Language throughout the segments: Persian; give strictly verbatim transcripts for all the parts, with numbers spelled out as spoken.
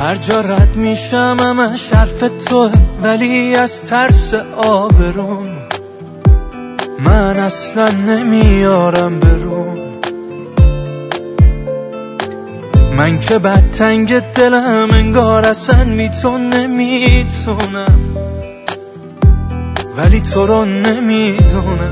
هر جا رد میشم همش حرف توه، ولی از ترس آبرون من اصلا نمیارم برون. من که بد تنگ دلم انگار اصلا میتون نمیتونم، ولی تو رو نمیدونم،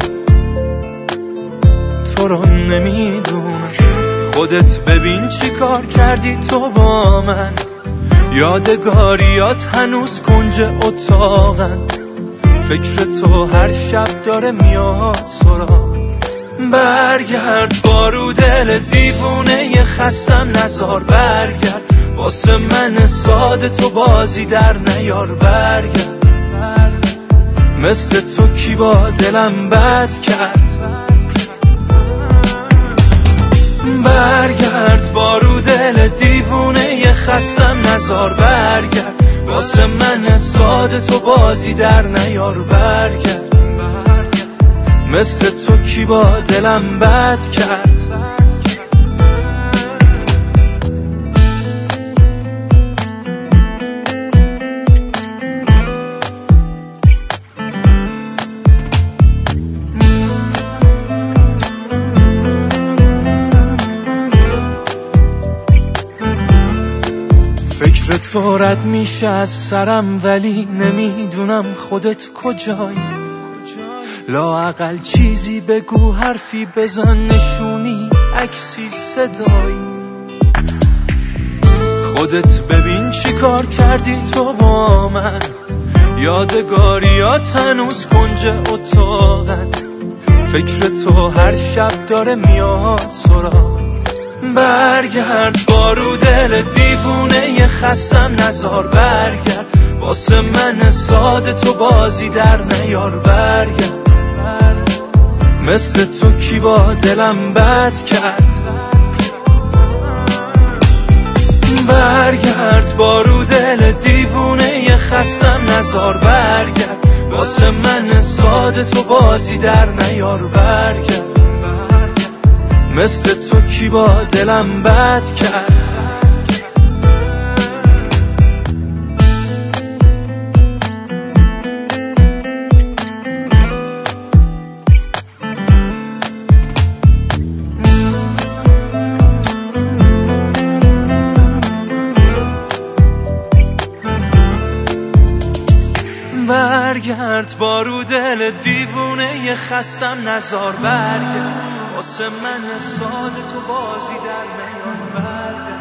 تو رو نمیدونم. خودت ببین چی کار کردی تو با من، یادگاریات هنوز کنج اتاقن. فکر تو هر شب داره میاد سراغ. برگرد بارو دل دیوونه خستم نزار، برگرد واسه من ساده تو بازی در نیار. برگرد مثل تو کی با دلم بد کرد. برگرد بارو دل دیوونه خستم نزار، برگرد واسه من ساده تو بازی در نیار. برگرد مثل تو کی با دلم بد کرد. فکر تو رد میشه از سرم، ولی نمیدونم خودت کجایی. لااقل چیزی بگو، حرفی بزن، نشونی، عکسی، صدایی. خودت ببین چی کار کردی تو با من، یادگاریات هنوز کنج اتاقن. فکر تو هر شب داره میاد سراغ. برگرد بارو دل دیوونه خستم نزار، برگرد واسه من ساده تو بازی در نیار. برگرد مثل تو کی با دلم بد کرد. برگرد بارو دل دیوونه خستم نزار، برگرد واسه من ساده تو بازی در نیار. برگرد مثل تو کی با دلم بد کرد. برگرد بارو دل دیوونه خستم نزار، برگرد واسه من ساده تو بازی در نیار. برگرد